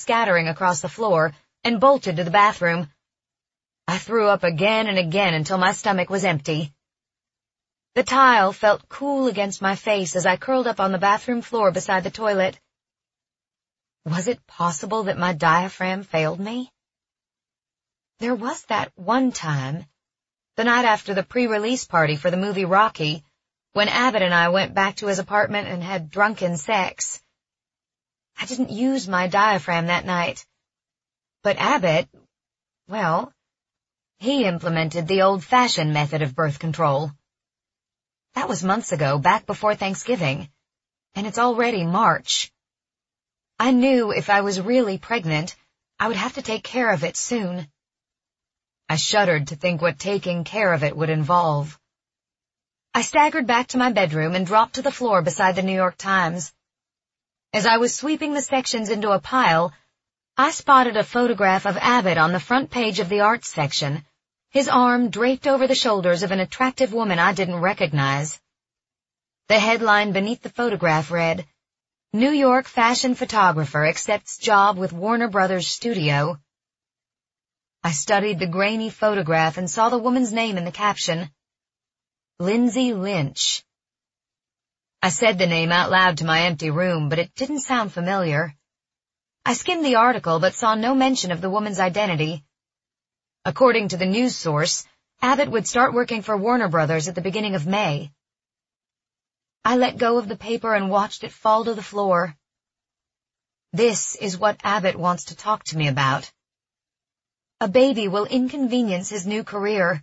scattering across the floor, and bolted to the bathroom. I threw up again and again until my stomach was empty. The tile felt cool against my face as I curled up on the bathroom floor beside the toilet. Was it possible that my diaphragm failed me? There was that one time, the night after the pre-release party for the movie Rocky, when Abbott and I went back to his apartment and had drunken sex. I didn't use my diaphragm that night. But Abbott, well, he implemented the old-fashioned method of birth control. That was months ago, back before Thanksgiving, and it's already March. I knew if I was really pregnant, I would have to take care of it soon. I shuddered to think what taking care of it would involve. I staggered back to my bedroom and dropped to the floor beside the New York Times. As I was sweeping the sections into a pile, I spotted a photograph of Abbott on the front page of the arts section, his arm draped over the shoulders of an attractive woman I didn't recognize. The headline beneath the photograph read, "New York fashion photographer accepts job with Warner Brothers studio." I studied the grainy photograph and saw the woman's name in the caption, Lindsay Lynch. I said the name out loud to my empty room, but it didn't sound familiar. I skimmed the article but saw no mention of the woman's identity. According to the news source, Abbott would start working for Warner Brothers at the beginning of May. I let go of the paper and watched it fall to the floor. This is what Abbott wants to talk to me about. A baby will inconvenience his new career.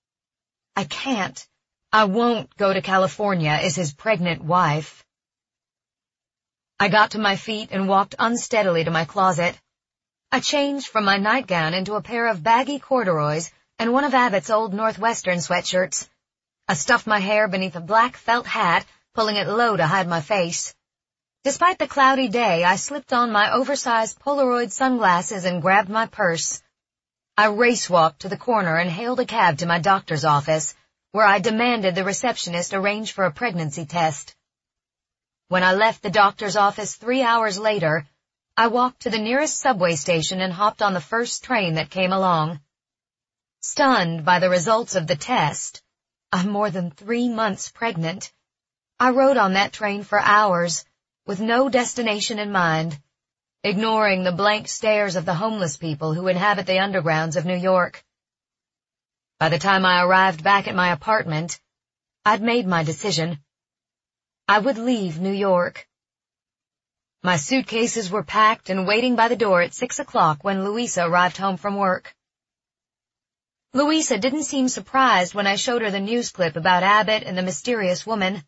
I won't go to California as his pregnant wife. I got to my feet and walked unsteadily to my closet. I changed from my nightgown into a pair of baggy corduroys and one of Abbott's old Northwestern sweatshirts. I stuffed my hair beneath a black felt hat, pulling it low to hide my face. Despite the cloudy day, I slipped on my oversized Polaroid sunglasses and grabbed my purse. I race-walked to the corner and hailed a cab to my doctor's office, where I demanded the receptionist arrange for a pregnancy test. When I left the doctor's office 3 hours later, I walked to the nearest subway station and hopped on the first train that came along. Stunned by the results of the test, I'm more than 3 months pregnant. I rode on that train for hours, with no destination in mind, ignoring the blank stares of the homeless people who inhabit the undergrounds of New York. By the time I arrived back at my apartment, I'd made my decision. I would leave New York. My suitcases were packed and waiting by the door at 6 o'clock when Louisa arrived home from work. Louisa didn't seem surprised when I showed her the news clip about Abbott and the mysterious woman.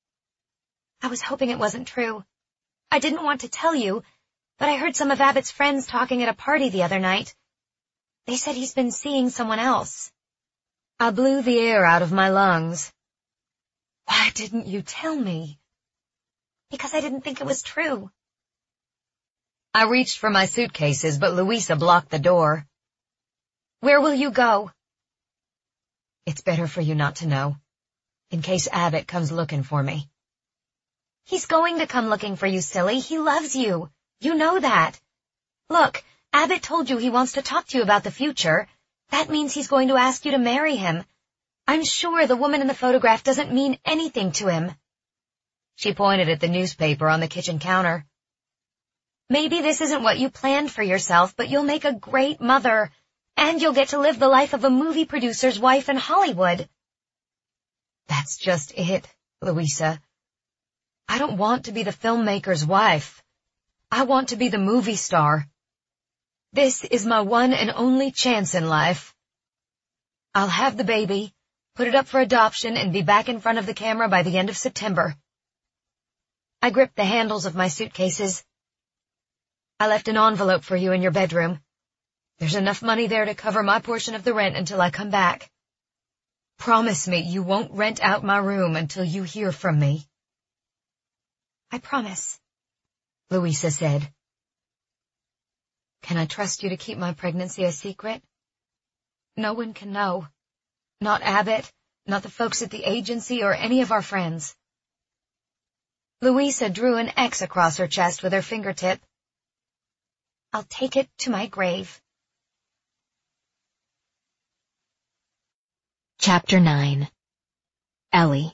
I was hoping it wasn't true. I didn't want to tell you, but I heard some of Abbott's friends talking at a party the other night. They said he's been seeing someone else. I blew the air out of my lungs. Why didn't you tell me? Because I didn't think it was true. I reached for my suitcases, but Louisa blocked the door. Where will you go? It's better for you not to know, in case Abbott comes looking for me. He's going to come looking for you, silly. He loves you. You know that. Look, Abbott told you he wants to talk to you about the future. That means he's going to ask you to marry him. I'm sure the woman in the photograph doesn't mean anything to him. She pointed at the newspaper on the kitchen counter. Maybe this isn't what you planned for yourself, but you'll make a great mother, and you'll get to live the life of a movie producer's wife in Hollywood. That's just it, Louisa. I don't want to be the filmmaker's wife. I want to be the movie star. This is my one and only chance in life. I'll have the baby, put it up for adoption, and be back in front of the camera by the end of September. I gripped the handles of my suitcases. I left an envelope for you in your bedroom. There's enough money there to cover my portion of the rent until I come back. Promise me you won't rent out my room until you hear from me. I promise, Louisa said. Can I trust you to keep my pregnancy a secret? No one can know. Not Abbott, not the folks at the agency, or any of our friends. Louisa drew an X across her chest with her fingertip. I'll take it to my grave. Chapter 9. Ellie.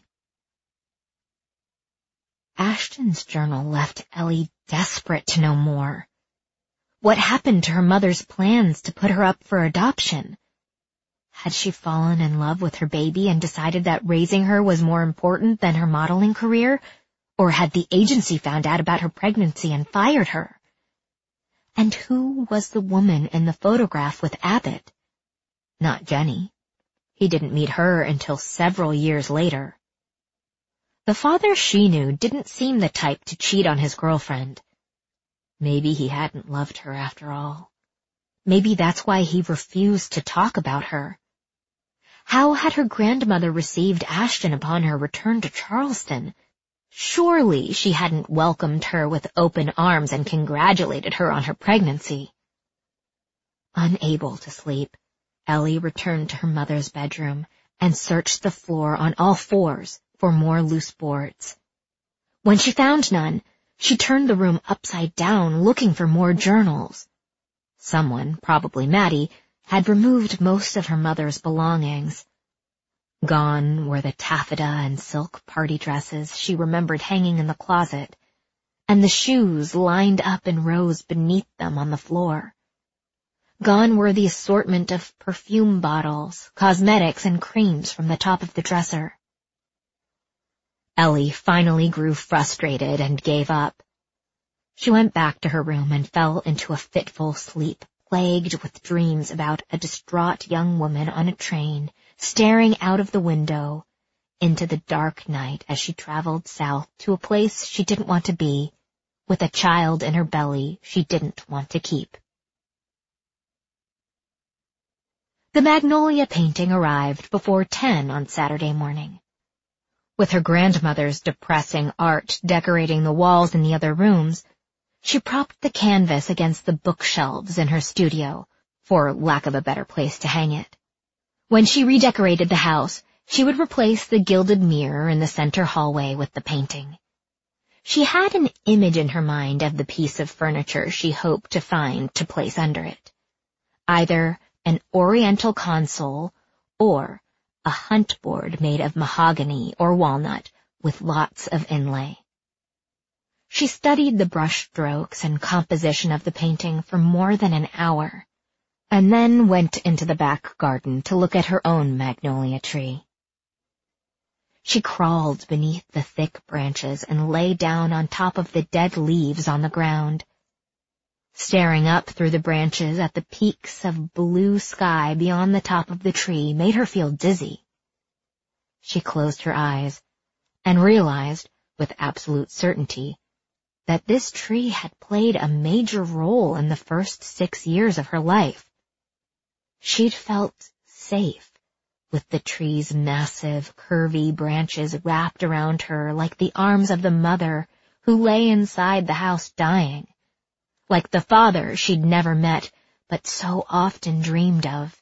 Ashton's journal left Ellie desperate to know more. What happened to her mother's plans to put her up for adoption? Had she fallen in love with her baby and decided that raising her was more important than her modeling career? Or had the agency found out about her pregnancy and fired her? And who was the woman in the photograph with Abbott? Not Jenny. He didn't meet her until several years later. The father she knew didn't seem the type to cheat on his girlfriend. Maybe he hadn't loved her after all. Maybe that's why he refused to talk about her. How had her grandmother received Ashton upon her return to Charleston? Surely she hadn't welcomed her with open arms and congratulated her on her pregnancy. Unable to sleep, Ellie returned to her mother's bedroom and searched the floor on all fours for more loose boards. When she found none, she turned the room upside down looking for more journals. Someone, probably Maddie, had removed most of her mother's belongings. Gone were the taffeta and silk party dresses she remembered hanging in the closet, and the shoes lined up in rows beneath them on the floor. Gone were the assortment of perfume bottles, cosmetics, and creams from the top of the dresser. Ellie finally grew frustrated and gave up. She went back to her room and fell into a fitful sleep, plagued with dreams about a distraught young woman on a train, staring out of the window into the dark night as she traveled south to a place she didn't want to be, with a child in her belly she didn't want to keep. The Magnolia painting arrived before 10 on Saturday morning. With her grandmother's depressing art decorating the walls in the other rooms, she propped the canvas against the bookshelves in her studio, for lack of a better place to hang it. When she redecorated the house, she would replace the gilded mirror in the center hallway with the painting. She had an image in her mind of the piece of furniture she hoped to find to place under it. Either an oriental console or a hunt board made of mahogany or walnut with lots of inlay. She studied the brush strokes and composition of the painting for more than an hour, and then went into the back garden to look at her own magnolia tree. She crawled beneath the thick branches and lay down on top of the dead leaves on the ground. Staring up through the branches at the peaks of blue sky beyond the top of the tree made her feel dizzy. She closed her eyes and realized, with absolute certainty, that this tree had played a major role in the first 6 years of her life. She'd felt safe, with the tree's massive, curvy branches wrapped around her like the arms of the mother who lay inside the house dying, like the father she'd never met but so often dreamed of.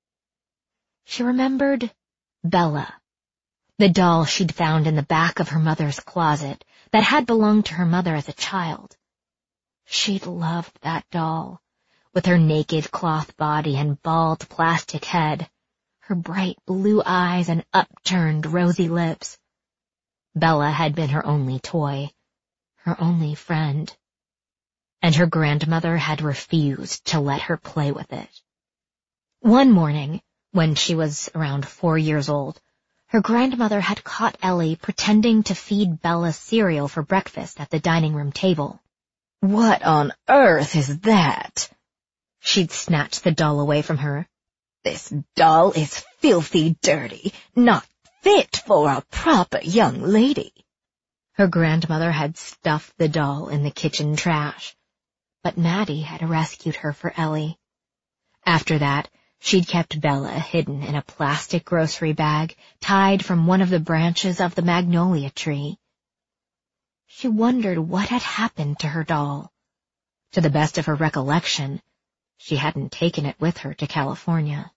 She remembered Bella, the doll she'd found in the back of her mother's closet that had belonged to her mother as a child. She'd loved that doll, with her naked cloth body and bald plastic head, her bright blue eyes and upturned rosy lips. Bella had been her only toy, her only friend, and her grandmother had refused to let her play with it. One morning, when she was around 4 years old, her grandmother had caught Ellie pretending to feed Bella cereal for breakfast at the dining room table. "What on earth is that?" She'd snatched the doll away from her. "This doll is filthy dirty, not fit for a proper young lady." Her grandmother had stuffed the doll in the kitchen trash, but Maddie had rescued her for Ellie. After that, she'd kept Bella hidden in a plastic grocery bag tied from one of the branches of the magnolia tree. She wondered what had happened to her doll. To the best of her recollection, she hadn't taken it with her to California.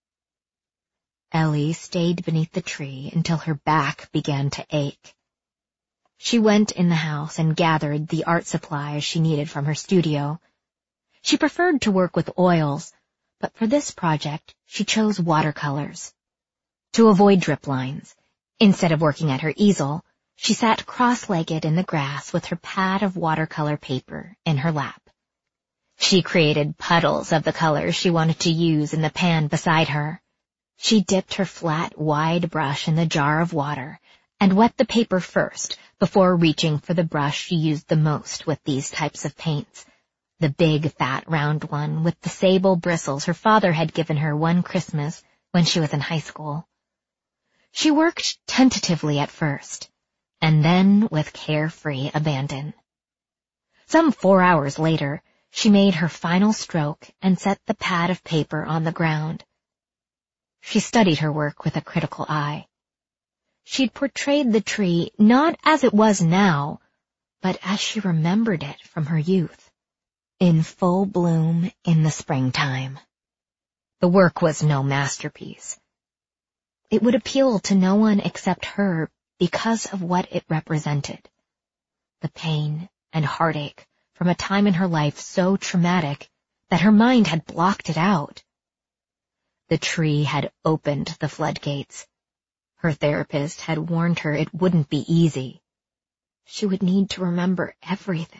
Ellie stayed beneath the tree until her back began to ache. She went in the house and gathered the art supplies she needed from her studio. She preferred to work with oils, but for this project, she chose watercolors. To avoid drip lines, instead of working at her easel, she sat cross-legged in the grass with her pad of watercolor paper in her lap. She created puddles of the colors she wanted to use in the pan beside her. She dipped her flat, wide brush in the jar of water and wet the paper first before reaching for the brush she used the most with these types of paints, the big, fat, round one with the sable bristles her father had given her one Christmas when she was in high school. She worked tentatively at first, and then with carefree abandon. Some 4 hours later, she made her final stroke and set the pad of paper on the ground. She studied her work with a critical eye. She'd portrayed the tree not as it was now, but as she remembered it from her youth, in full bloom in the springtime. The work was no masterpiece. It would appeal to no one except her because of what it represented. The pain and heartache from a time in her life so traumatic that her mind had blocked it out. The tree had opened the floodgates. Her therapist had warned her it wouldn't be easy. She would need to remember everything.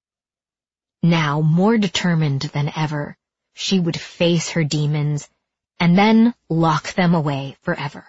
Now, more determined than ever, she would face her demons and then lock them away forever.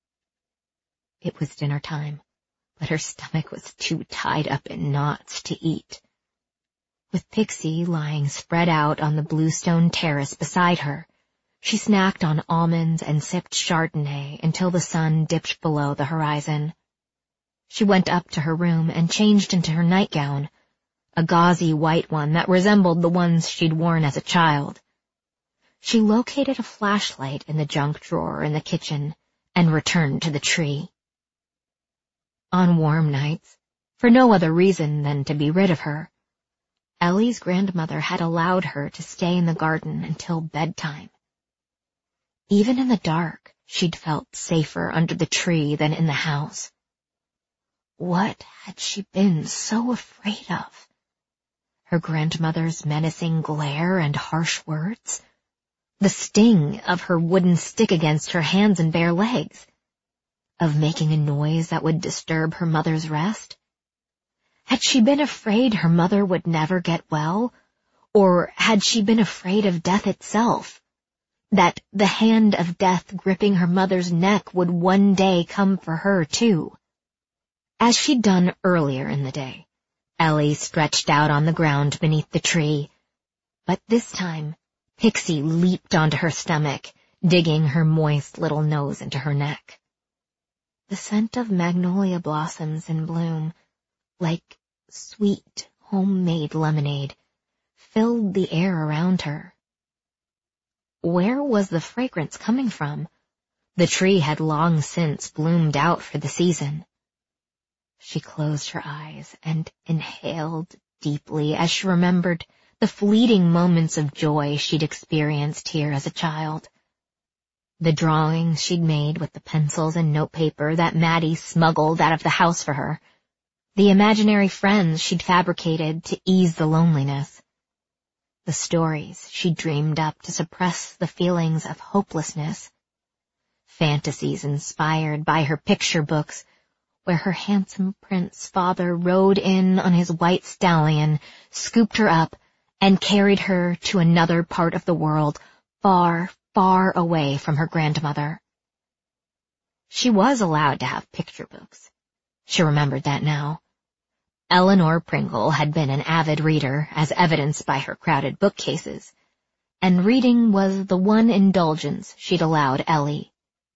It was dinner time, but her stomach was too tied up in knots to eat. With Pixie lying spread out on the bluestone terrace beside her, she snacked on almonds and sipped Chardonnay until the sun dipped below the horizon. She went up to her room and changed into her nightgown, a gauzy white one that resembled the ones she'd worn as a child. She located a flashlight in the junk drawer in the kitchen and returned to the tree. On warm nights, for no other reason than to be rid of her, Ellie's grandmother had allowed her to stay in the garden until bedtime. Even in the dark, she'd felt safer under the tree than in the house. What had she been so afraid of? Her grandmother's menacing glare and harsh words? The sting of her wooden stick against her hands and bare legs? Of making a noise that would disturb her mother's rest? Had she been afraid her mother would never get well? Or had she been afraid of death itself? That the hand of death gripping her mother's neck would one day come for her, too? As she'd done earlier in the day, Ellie stretched out on the ground beneath the tree, but this time Pixie leaped onto her stomach, digging her moist little nose into her neck. The scent of magnolia blossoms in bloom, like sweet, homemade lemonade, filled the air around her. Where was the fragrance coming from? The tree had long since bloomed out for the season. She closed her eyes and inhaled deeply as she remembered the fleeting moments of joy she'd experienced here as a child. The drawings she'd made with the pencils and notepaper that Maddie smuggled out of the house for her. The imaginary friends she'd fabricated to ease the loneliness. The stories she dreamed up to suppress the feelings of hopelessness. Fantasies inspired by her picture books, where her handsome prince father rode in on his white stallion, scooped her up, and carried her to another part of the world, far, far away from her grandmother. She was allowed to have picture books. She remembered that now. Eleanor Pringle had been an avid reader, as evidenced by her crowded bookcases, and reading was the one indulgence she'd allowed Ellie.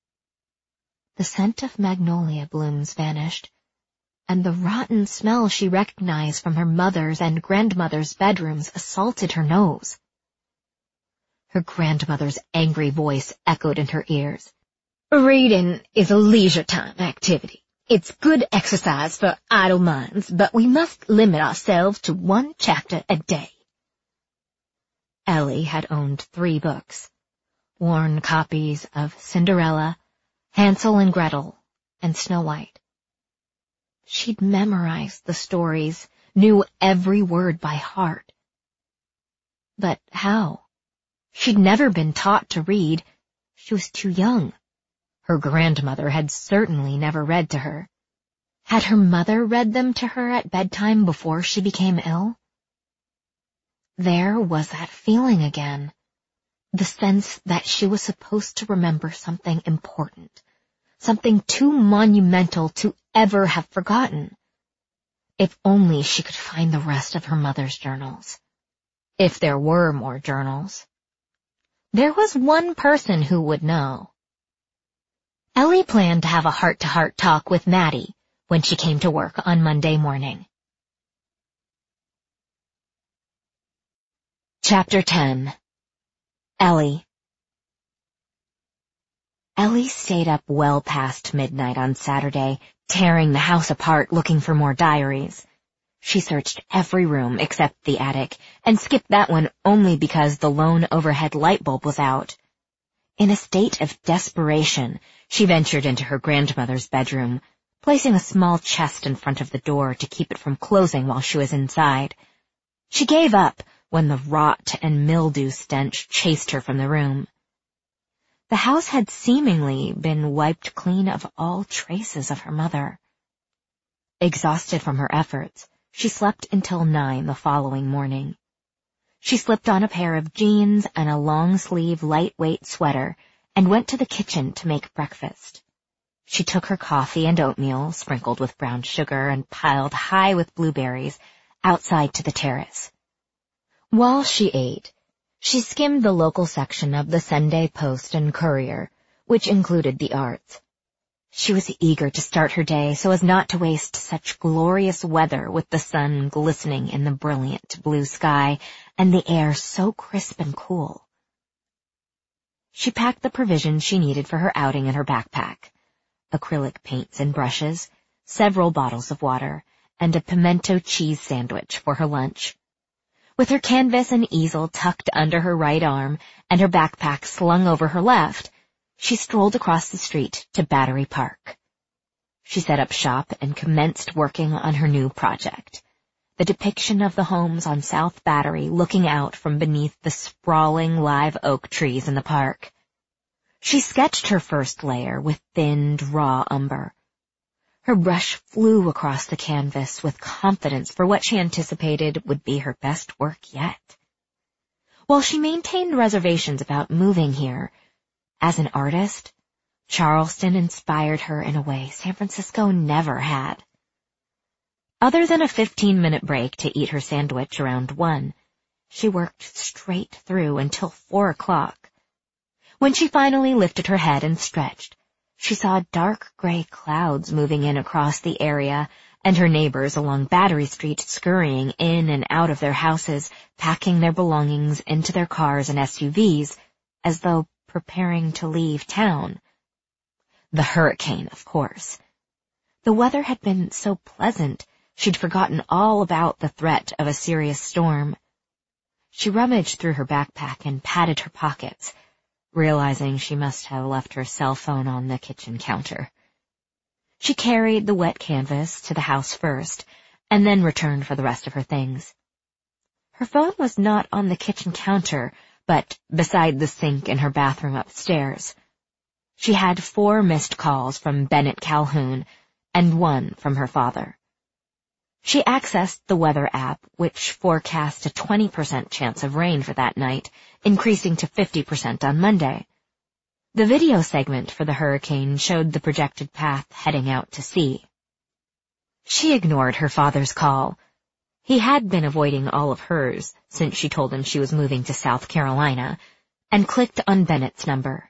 The scent of magnolia blooms vanished, and the rotten smell she recognized from her mother's and grandmother's bedrooms assaulted her nose. Her grandmother's angry voice echoed in her ears. "Reading is a leisure-time activity. It's good exercise for idle minds, but we must limit ourselves to one chapter a day." Ellie had owned 3 books, worn copies of Cinderella, Hansel and Gretel, and Snow White. She'd memorized the stories, knew every word by heart. But how? She'd never been taught to read. She was too young. Her grandmother had certainly never read to her. Had her mother read them to her at bedtime before she became ill? There was that feeling again. The sense that she was supposed to remember something important, something too monumental to ever have forgotten. If only she could find the rest of her mother's journals. If there were more journals. There was one person who would know. Ellie planned to have a heart-to-heart talk with Maddie when she came to work on Monday morning. Chapter 10. Ellie. Ellie stayed up well past midnight on Saturday, tearing the house apart looking for more diaries. She searched every room except the attic, and skipped that one only because the lone overhead light bulb was out. In a state of desperation, she ventured into her grandmother's bedroom, placing a small chest in front of the door to keep it from closing while she was inside. She gave up when the rot and mildew stench chased her from the room. The house had seemingly been wiped clean of all traces of her mother. Exhausted from her efforts, she slept until 9 the following morning. She slipped on a pair of jeans and a long-sleeve, lightweight sweater and went to the kitchen to make breakfast. She took her coffee and oatmeal, sprinkled with brown sugar and piled high with blueberries, outside to the terrace. While she ate, she skimmed the local section of the Sunday Post and Courier, which included the arts. She was eager to start her day so as not to waste such glorious weather with the sun glistening in the brilliant blue sky and the air so crisp and cool. She packed the provisions she needed for her outing in her backpack: acrylic paints and brushes, several bottles of water, and a pimento cheese sandwich for her lunch. With her canvas and easel tucked under her right arm and her backpack slung over her left, she strolled across the street to Battery Park. She set up shop and commenced working on her new project, the depiction of the homes on South Battery looking out from beneath the sprawling live oak trees in the park. She sketched her first layer with thinned, raw umber. Her brush flew across the canvas with confidence for what she anticipated would be her best work yet. While she maintained reservations about moving here, as an artist, Charleston inspired her in a way San Francisco never had. Other than a 15-minute break to eat her sandwich around 1, she worked straight through until 4 o'clock. When she finally lifted her head and stretched, she saw dark gray clouds moving in across the area and her neighbors along Battery Street scurrying in and out of their houses, packing their belongings into their cars and SUVs, as though preparing to leave town. The hurricane, of course. The weather had been so pleasant, she'd forgotten all about the threat of a serious storm. She rummaged through her backpack and patted her pockets, realizing she must have left her cell phone on the kitchen counter. She carried the wet canvas to the house first, and then returned for the rest of her things. Her phone was not on the kitchen counter, but beside the sink in her bathroom upstairs. She had 4 missed calls from Bennett Calhoun and 1 from her father. She accessed the weather app, which forecast a 20% chance of rain for that night, increasing to 50% on Monday. The video segment for the hurricane showed the projected path heading out to sea. She ignored her father's call. He had been avoiding all of hers since she told him she was moving to South Carolina, and clicked on Bennett's number.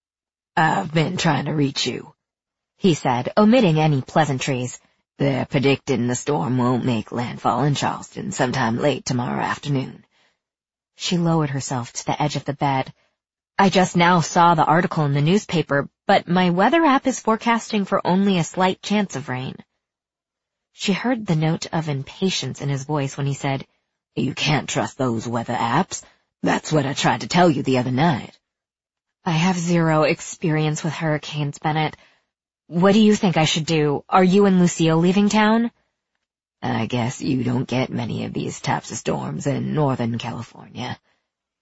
"I've been trying to reach you," he said, omitting any pleasantries. "They're predicting the storm won't make landfall in Charleston sometime late tomorrow afternoon." She lowered herself to the edge of the bed. "I just now saw the article in the newspaper, but my weather app is forecasting for only a slight chance of rain." She heard the note of impatience in his voice when he said, "You can't trust those weather apps. That's what I tried to tell you the other night." "I have 0 experience with hurricanes, Bennett. What do you think I should do? Are you and Lucille leaving town?" "I guess you don't get many of these types of storms in Northern California,"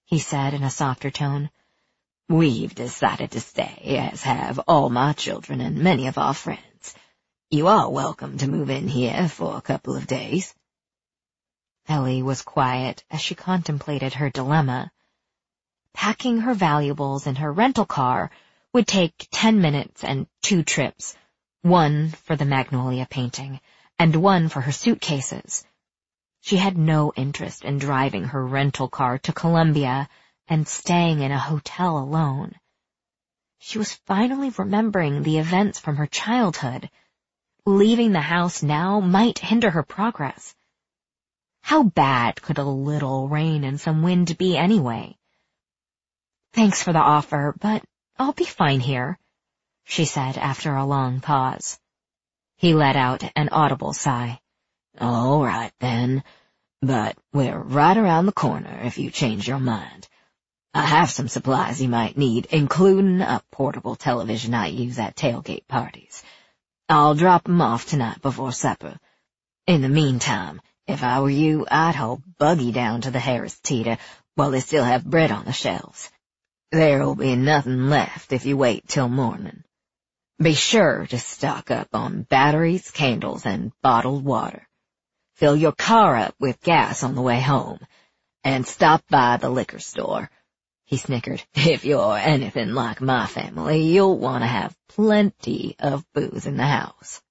he said in a softer tone. We've decided to stay, as have all my children and many of our friends. You are welcome to move in here for a couple of days. Ellie was quiet as she contemplated her dilemma. Packing her valuables in her rental car would take 10 minutes and 2 trips, one for the magnolia painting and one for her suitcases. She had no interest in driving her rental car to Columbia and staying in a hotel alone. She was finally remembering the events from her childhood. Leaving the house now might hinder her progress. How bad could a little rain and some wind be anyway? Thanks for the offer, but I'll be fine here, she said after a long pause. He let out an audible sigh. All right, then. But we're right around the corner if you change your mind. I have some supplies you might need, including a portable television I use at tailgate parties. I'll drop 'em off tonight before supper. In the meantime, if I were you, I'd haul Buggy down to the Harris Teeter while they still have bread on the shelves. There'll be nothing left if you wait till morning. Be sure to stock up on batteries, candles, and bottled water. Fill your car up with gas on the way home, and stop by the liquor store. He snickered. If you're anything like my family, you'll want to have plenty of booze in the house.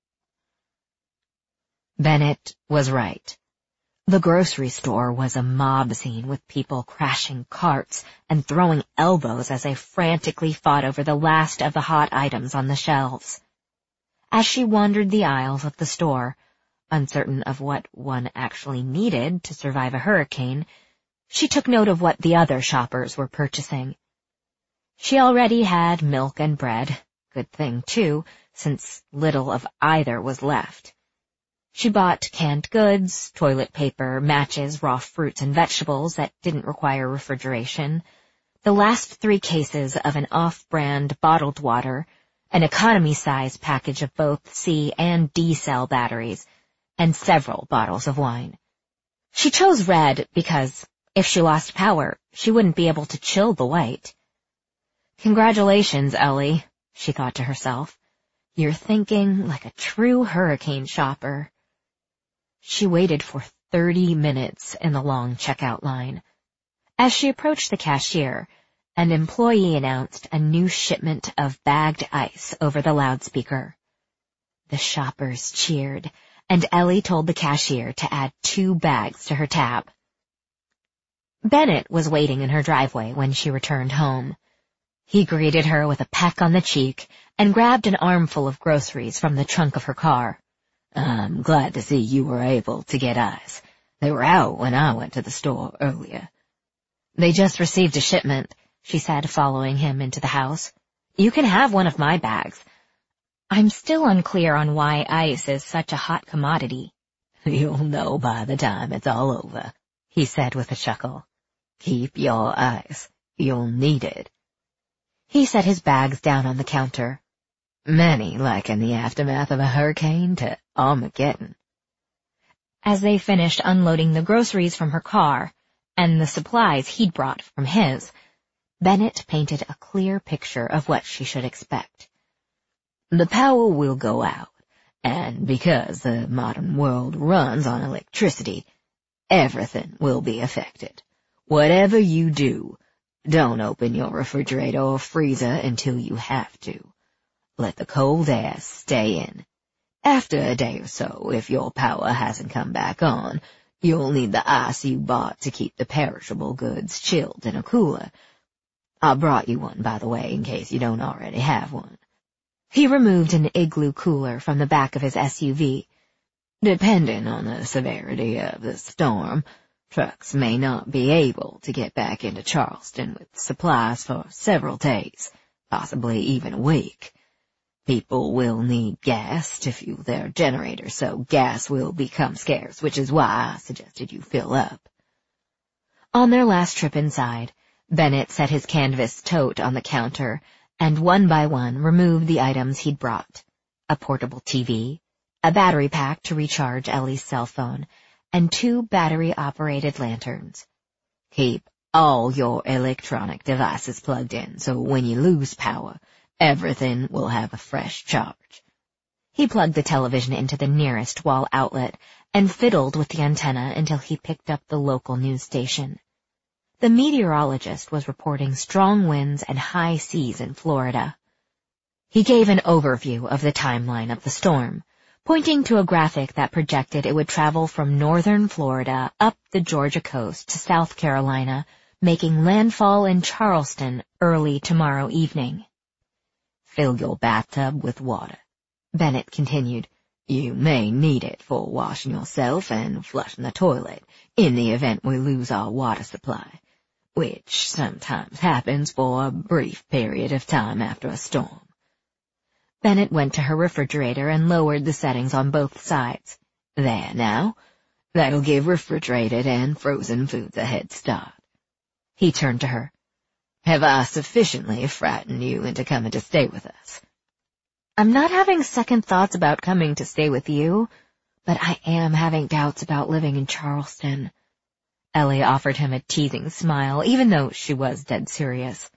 Bennett was right. The grocery store was a mob scene with people crashing carts and throwing elbows as they frantically fought over the last of the hot items on the shelves. As she wandered the aisles of the store, uncertain of what one actually needed to survive a hurricane, she took note of what the other shoppers were purchasing. She already had milk and bread, good thing too, since little of either was left. She bought canned goods, toilet paper, matches, raw fruits and vegetables that didn't require refrigeration, the last 3 cases of an off-brand bottled water, an economy-size package of both C and D cell batteries, and several bottles of wine. She chose red because, if she lost power, she wouldn't be able to chill the white. Congratulations, Ellie, she thought to herself. You're thinking like a true hurricane shopper. She waited for 30 minutes in the long checkout line. As she approached the cashier, an employee announced a new shipment of bagged ice over the loudspeaker. The shoppers cheered, and Ellie told the cashier to add 2 bags to her tab. Bennett was waiting in her driveway when she returned home. He greeted her with a peck on the cheek and grabbed an armful of groceries from the trunk of her car. I'm glad to see you were able to get ice. They were out when I went to the store earlier. They just received a shipment, she said, following him into the house. You can have one of my bags. I'm still unclear on why ice is such a hot commodity. You'll know by the time it's all over, he said with a chuckle. Keep your ice. You'll need it. He set his bags down on the counter. Many liken the aftermath of a hurricane to Armageddon. As they finished unloading the groceries from her car and the supplies he'd brought from his, Bennett painted a clear picture of what she should expect. The power will go out, and because the modern world runs on electricity, everything will be affected. Whatever you do, don't open your refrigerator or freezer until you have to. Let the cold air stay in. After a day or so, if your power hasn't come back on, you'll need the ice you bought to keep the perishable goods chilled in a cooler. I brought you one, by the way, in case you don't already have one. He removed an igloo cooler from the back of his SUV. Depending on the severity of the storm, trucks may not be able to get back into Charleston with supplies for several days, possibly even a week. People will need gas to fuel their generators, so gas will become scarce, which is why I suggested you fill up. On their last trip inside, Bennett set his canvas tote on the counter and one by one removed the items he'd brought: a portable TV, a battery pack to recharge Ellie's cell phone, and 2 battery-operated lanterns. Keep all your electronic devices plugged in, so when you lose power, everything will have a fresh charge. He plugged the television into the nearest wall outlet and fiddled with the antenna until he picked up the local news station. The meteorologist was reporting strong winds and high seas in Florida. He gave an overview of the timeline of the storm, pointing to a graphic that projected it would travel from northern Florida up the Georgia coast to South Carolina, making landfall in Charleston early tomorrow evening. Fill your bathtub with water, Bennett continued. You may need it for washing yourself and flushing the toilet in the event we lose our water supply, which sometimes happens for a brief period of time after a storm. Bennett went to her refrigerator and lowered the settings on both sides. There now. That'll give refrigerated and frozen foods a head start. He turned to her. Have I sufficiently frightened you into coming to stay with us? I'm not having second thoughts about coming to stay with you, but I am having doubts about living in Charleston. Ellie offered him a teasing smile, even though she was dead serious.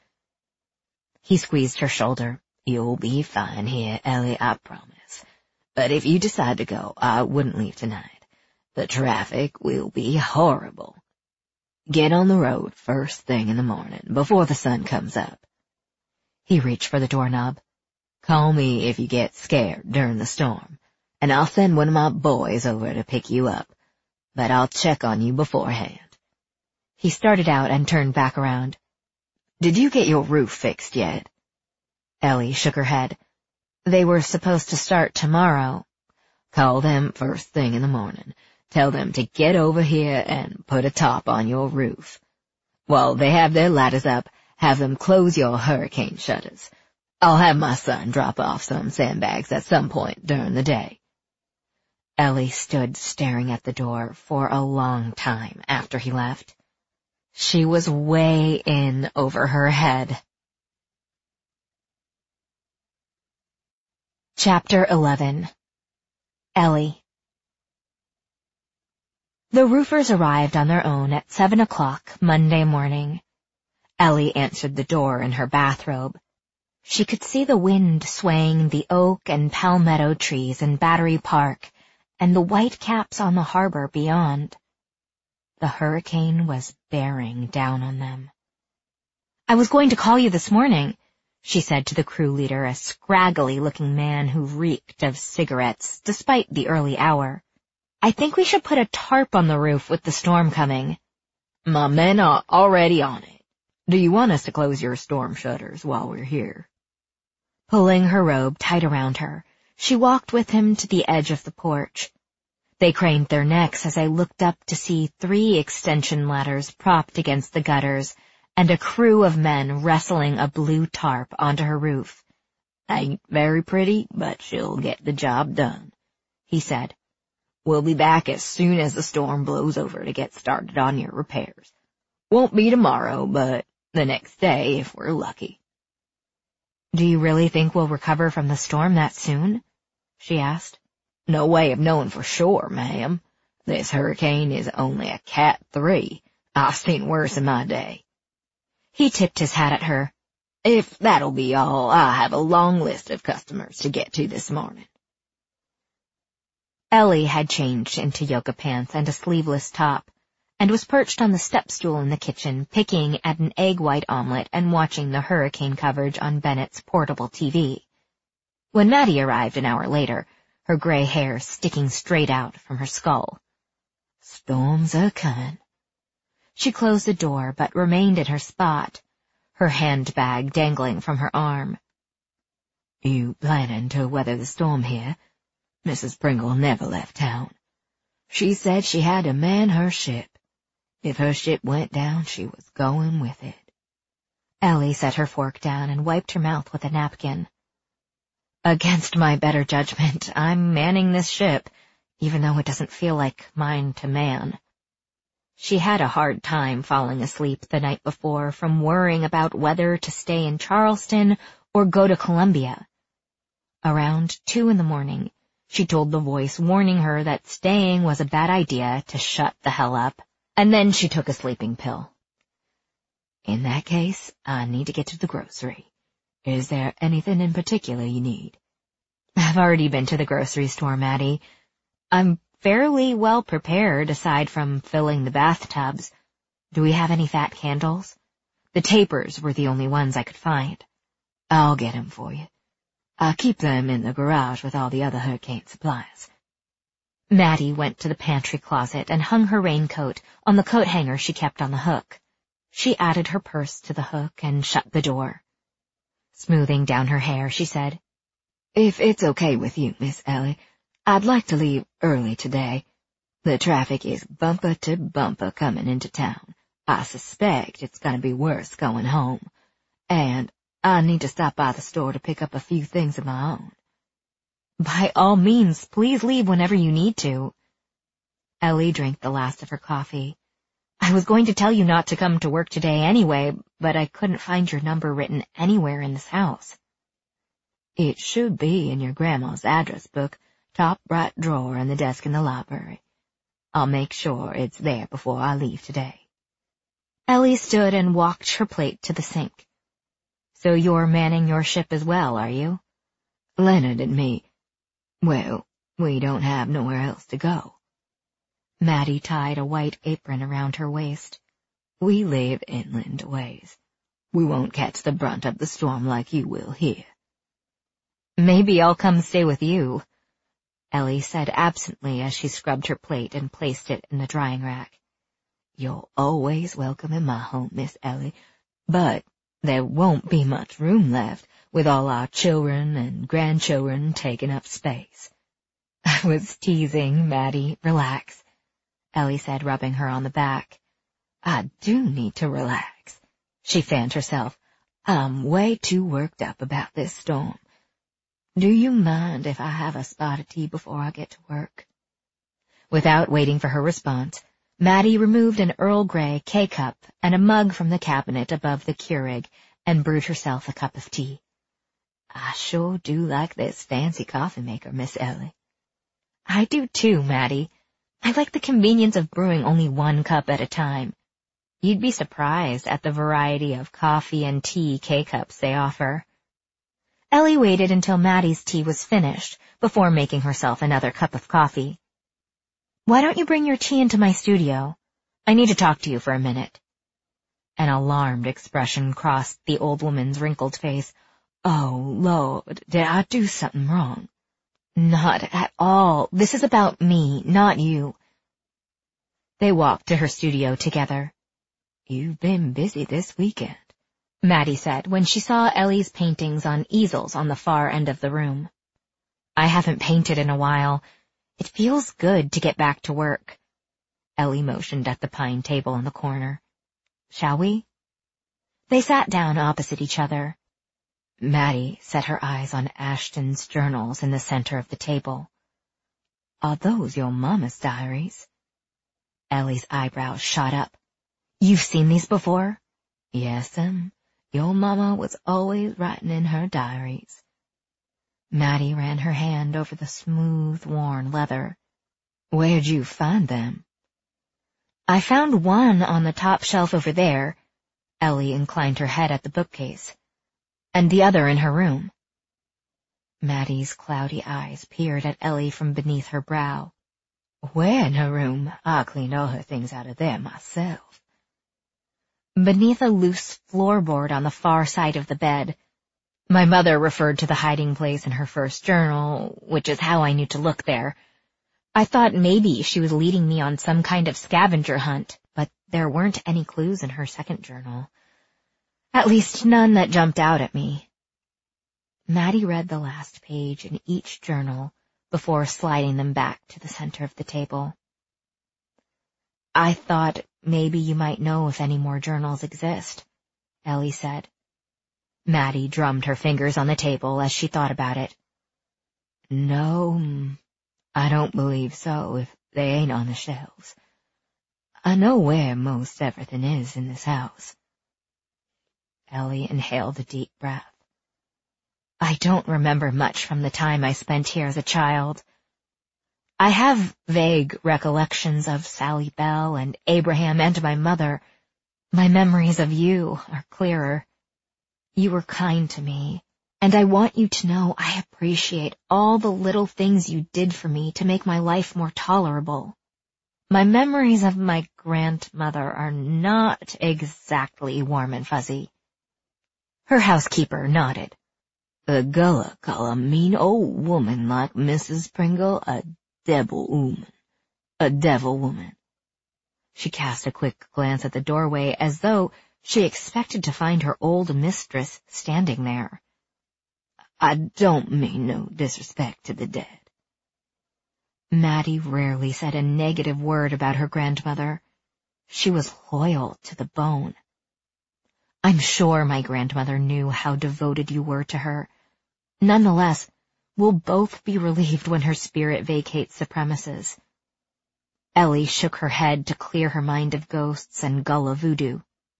He squeezed her shoulder. You'll be fine here, Ellie, I promise. But if you decide to go, I wouldn't leave tonight. The traffic will be horrible. Get on the road first thing in the morning, before the sun comes up. He reached for the doorknob. Call me if you get scared during the storm, and I'll send one of my boys over to pick you up, but I'll check on you beforehand. He started out and turned back around. Did you get your roof fixed yet? Ellie shook her head. They were supposed to start tomorrow. Call them first thing in the morning. Tell them to get over here and put a top on your roof. While they have their ladders up, have them close your hurricane shutters. I'll have my son drop off some sandbags at some point during the day. Ellie stood staring at the door for a long time after he left. She was way in over her head. Chapter 11. Ellie. The roofers arrived on their own at 7 o'clock Monday morning. Ellie answered the door in her bathrobe. She could see the wind swaying the oak and palmetto trees in Battery Park and the white caps on the harbor beyond. The hurricane was bearing down on them. I was going to call you this morning, she said to the crew leader, a scraggly-looking man who reeked of cigarettes despite the early hour. I think we should put a tarp on the roof with the storm coming. My men are already on it. Do you want us to close your storm shutters while we're here? Pulling her robe tight around her, she walked with him to the edge of the porch. They craned their necks as I looked up to see 3 extension ladders propped against the gutters and a crew of men wrestling a blue tarp onto her roof. Ain't very pretty, but she'll get the job done, he said. We'll be back as soon as the storm blows over to get started on your repairs. Won't be tomorrow, but the next day if we're lucky. Do you really think we'll recover from the storm that soon? She asked. No way of knowing for sure, ma'am. This hurricane is only a Cat 3. I've seen worse in my day. He tipped his hat at her. If that'll be all, I have a long list of customers to get to this morning. Ellie had changed into yoga pants and a sleeveless top, and was perched on the step stool in the kitchen, picking at an egg white omelet and watching the hurricane coverage on Bennett's portable TV. When Maddie arrived an hour later, her gray hair sticking straight out from her skull. Storms are coming. She closed the door but remained in her spot, her handbag dangling from her arm. You planning to weather the storm here? Mrs. Pringle never left town. She said she had to man her ship. If her ship went down, she was going with it. Ellie set her fork down and wiped her mouth with a napkin. Against my better judgment, I'm manning this ship, even though it doesn't feel like mine to man. She had a hard time falling asleep the night before from worrying about whether to stay in Charleston or go to Columbia. Around 2 a.m, she told the voice warning her that staying was a bad idea to shut the hell up, and then she took a sleeping pill. In that case, I need to get to the grocery. Is there anything in particular you need? I've already been to the grocery store, Maddie. I'm fairly well prepared aside from filling the bathtubs. Do we have any fat candles? The tapers were the only ones I could find. I'll get 'em for you. I keep them in the garage with all the other hurricane supplies. Maddie went to the pantry closet and hung her raincoat on the coat hanger she kept on the hook. She added her purse to the hook and shut the door. Smoothing down her hair, she said, If it's okay with you, Miss Ellie, I'd like to leave early today. The traffic is bumper to bumper coming into town. I suspect it's going to be worse going home. And I need to stop by the store to pick up a few things of my own. By all means, please leave whenever you need to. Ellie drank the last of her coffee. I was going to tell you not to come to work today anyway, but I couldn't find your number written anywhere in this house. It should be in your grandma's address book, top right drawer in the desk in the library. I'll make sure it's there before I leave today. Ellie stood and walked her plate to the sink. So you're manning your ship as well, are you? Leonard and me. Well, we don't have nowhere else to go. Maddie tied a white apron around her waist. We live inland ways. We won't catch the brunt of the storm like you will here. Maybe I'll come stay with you, Ellie said absently as she scrubbed her plate and placed it in the drying rack. You're always welcome in my home, Miss Ellie, but there won't be much room left with all our children and grandchildren taking up space. I was teasing, Maddie. Relax, Ellie said, rubbing her on the back. I do need to relax. She fanned herself. I'm way too worked up about this storm. Do you mind if I have a spot of tea before I get to work? Without waiting for her response, Maddie removed an Earl Grey K-cup and a mug from the cabinet above the Keurig and brewed herself a cup of tea. I sure do like this fancy coffee maker, Miss Ellie. I do too, Maddie. I like the convenience of brewing only one cup at a time. You'd be surprised at the variety of coffee and tea K-cups they offer. Ellie waited until Maddie's tea was finished before making herself another cup of coffee. Why don't you bring your tea into my studio? I need to talk to you for a minute. An alarmed expression crossed the old woman's wrinkled face. Oh, Lord, did I do something wrong? Not at all. This is about me, not you. They walked to her studio together. You've been busy this weekend, Maddie said when she saw Ellie's paintings on easels on the far end of the room. I haven't painted in a while. It feels good to get back to work. Ellie motioned at the pine table in the corner. Shall we? They sat down opposite each other. Maddie set her eyes on Ashton's journals in the center of the table. Are those your mama's diaries? Ellie's eyebrows shot up. You've seen these before? Yes'm. Your mama was always writing in her diaries. Maddie ran her hand over the smooth, worn leather. Where'd you find them? I found one on the top shelf over there. Ellie inclined her head at the bookcase. And the other in her room. Maddie's cloudy eyes peered at Ellie from beneath her brow. Where in her room? I cleaned all her things out of there myself. Beneath a loose floorboard on the far side of the bed. My mother referred to the hiding place in her first journal, which is how I knew to look there. I thought maybe she was leading me on some kind of scavenger hunt, but there weren't any clues in her second journal. At least none that jumped out at me. Maddie read the last page in each journal before sliding them back to the center of the table. I thought maybe you might know if any more journals exist, Ellie said. Maddie drummed her fingers on the table as she thought about it. No, I don't believe so if they ain't on the shelves. I know where most everything is in this house. Ellie inhaled a deep breath. I don't remember much from the time I spent here as a child. I have vague recollections of Sally Bell and Abraham and my mother, My memories of you are clearer. You were kind to me, and I want you to know I appreciate all the little things you did for me to make my life more tolerable. My memories of my grandmother are not exactly warm and fuzzy." Her housekeeper nodded. "The Gullah call a mean old woman like Mrs. Pringle a devil woman. She cast a quick glance at the doorway as though she expected to find her old mistress standing there. "I don't mean no disrespect to the dead." Maddie rarely said a negative word about her grandmother. She was loyal to the bone. "I'm sure my grandmother knew how devoted you were to her. Nonetheless, we'll both be relieved when her spirit vacates the premises." Ellie shook her head to clear her mind of ghosts and Gullah voodoo.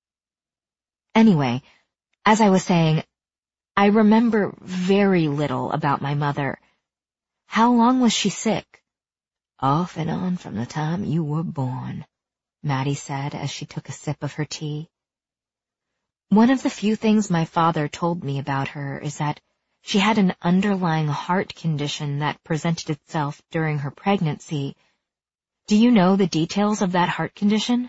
"Anyway, as I was saying, I remember very little about my mother. How long was she sick?" "Off and on from the time you were born," Maddie said as she took a sip of her tea. "One of the few things my father told me about her is that she had an underlying heart condition that presented itself during her pregnancy. Do you know the details of that heart condition?"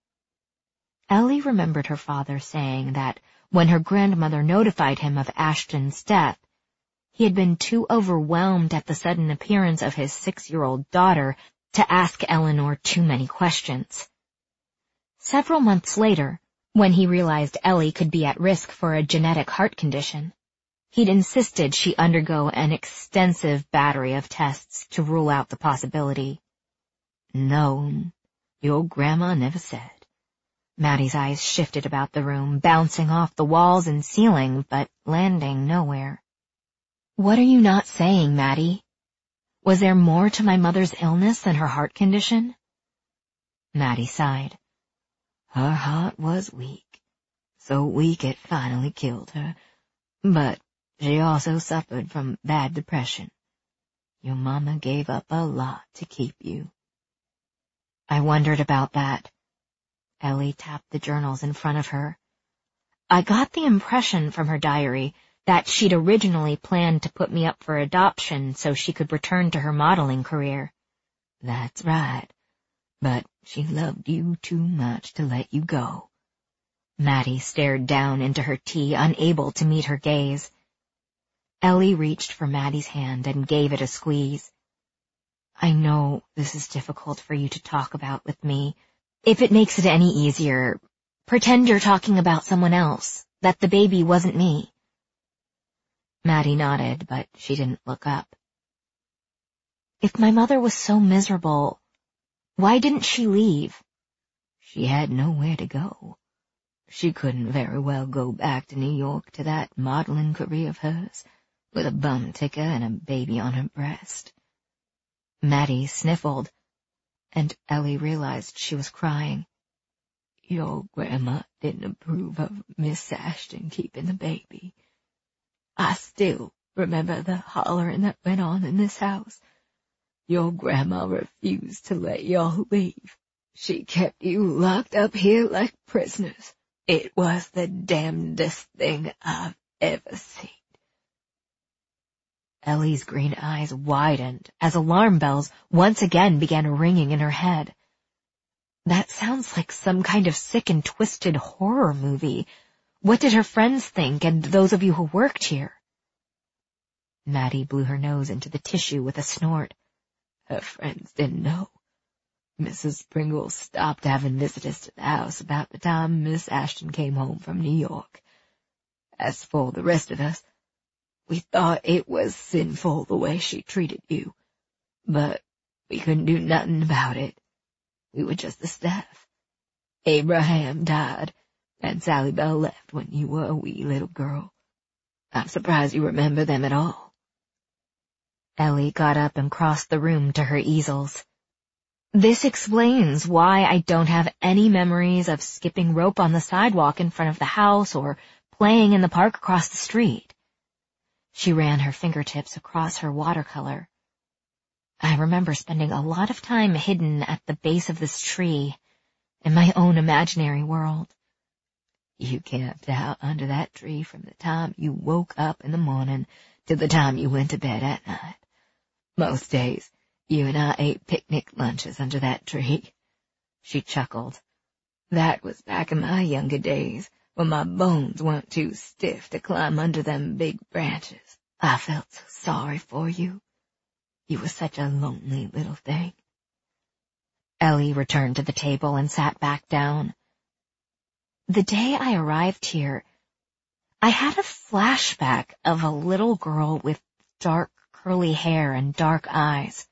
Ellie remembered her father saying that when her grandmother notified him of Ashton's death, he had been too overwhelmed at the sudden appearance of his 6-year-old daughter to ask Eleanor too many questions. Several months later, when he realized Ellie could be at risk for a genetic heart condition, he'd insisted she undergo an extensive battery of tests to rule out the possibility. "No, your grandma never said." Maddie's eyes shifted about the room, bouncing off the walls and ceiling, but landing nowhere. "What are you not saying, Maddie? Was there more to my mother's illness than her heart condition?" Maddie sighed. "Her heart was weak, so weak it finally killed her, but she also suffered from bad depression. Your mama gave up a lot to keep you." "I wondered about that." Ellie tapped the journals in front of her. "I got the impression from her diary that she'd originally planned to put me up for adoption so she could return to her modeling career." "That's right, but she loved you too much to let you go." Maddie stared down into her tea, unable to meet her gaze. Ellie reached for Maddie's hand and gave it a squeeze. "I know this is difficult for you to talk about with me. If it makes it any easier, pretend you're talking about someone else, that the baby wasn't me." Maddie nodded, but she didn't look up. "If my mother was so miserable, why didn't she leave?" "She had nowhere to go. She couldn't very well go back to New York to that modeling career of hers, with a bum ticker and a baby on her breast." Maddie sniffled, and Ellie realized she was crying. "Your grandma didn't approve of Miss Ashton keeping the baby. I still remember the hollering that went on in this house. Your grandma refused to let y'all leave. She kept you locked up here like prisoners. It was the damnedest thing I've ever seen." Ellie's green eyes widened as alarm bells once again began ringing in her head. That sounds like some kind of sick and twisted horror movie. What did her friends think, and those of you who worked here? Maddie blew her nose into the tissue with a snort. "Her friends didn't know. Mrs. Pringle stopped having visitors to the house about the time Miss Ashton came home from New York. As for the rest of us, we thought it was sinful the way she treated you, but we couldn't do nothing about it. We were just the staff. Abraham died, and Sally Bell left when you were a wee little girl. I'm surprised you remember them at all." Ellie got up and crossed the room to her easels. "This explains why I don't have any memories of skipping rope on the sidewalk in front of the house or playing in the park across the street." She ran her fingertips across her watercolor. "I remember spending a lot of time hidden at the base of this tree, in my own imaginary world. You camped out under that tree from the time you woke up in the morning to the time you went to bed at night. Most days, you and I ate picnic lunches under that tree." She chuckled. "That was back in my younger days, when my bones weren't too stiff to climb under them big branches. I felt so sorry for you. You were such a lonely little thing." Ellie returned to the table and sat back down. "The day I arrived here, I had a flashback of a little girl with dark curly hair and dark eyes."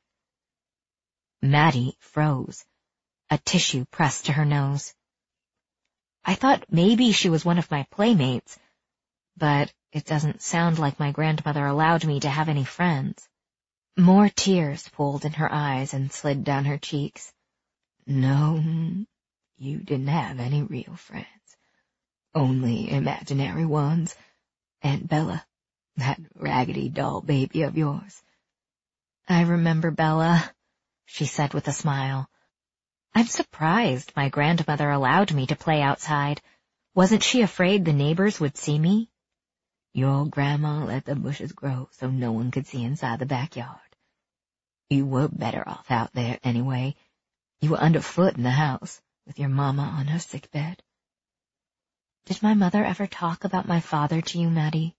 Maddie froze, a tissue pressed to her nose. "I thought maybe she was one of my playmates, but it doesn't sound like my grandmother allowed me to have any friends." More tears pooled in her eyes and slid down her cheeks. "No, you didn't have any real friends. Only imaginary ones. And Bella, that raggedy doll baby of yours." "I remember Bella," she said with a smile. "I'm surprised my grandmother allowed me to play outside. Wasn't she afraid the neighbors would see me?" "Your grandma let the bushes grow so no one could see inside the backyard. You were better off out there anyway. You were underfoot in the house, with your mama on her sickbed." "Did my mother ever talk about my father to you, Maddie?"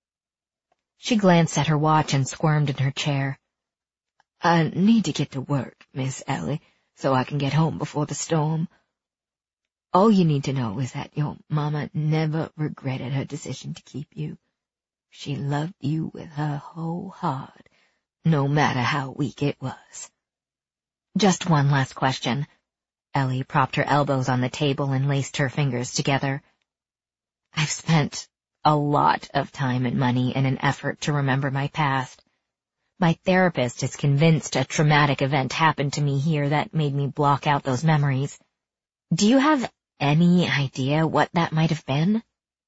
She glanced at her watch and squirmed in her chair. "I need to get to work, Miss Ellie, so I can get home before the storm. All you need to know is that your mama never regretted her decision to keep you. She loved you with her whole heart, no matter how weak it was." "Just one last question." Ellie propped her elbows on the table and laced her fingers together. "I've spent a lot of time and money in an effort to remember my past. My therapist is convinced a traumatic event happened to me here that made me block out those memories. Do you have any idea what that might have been?"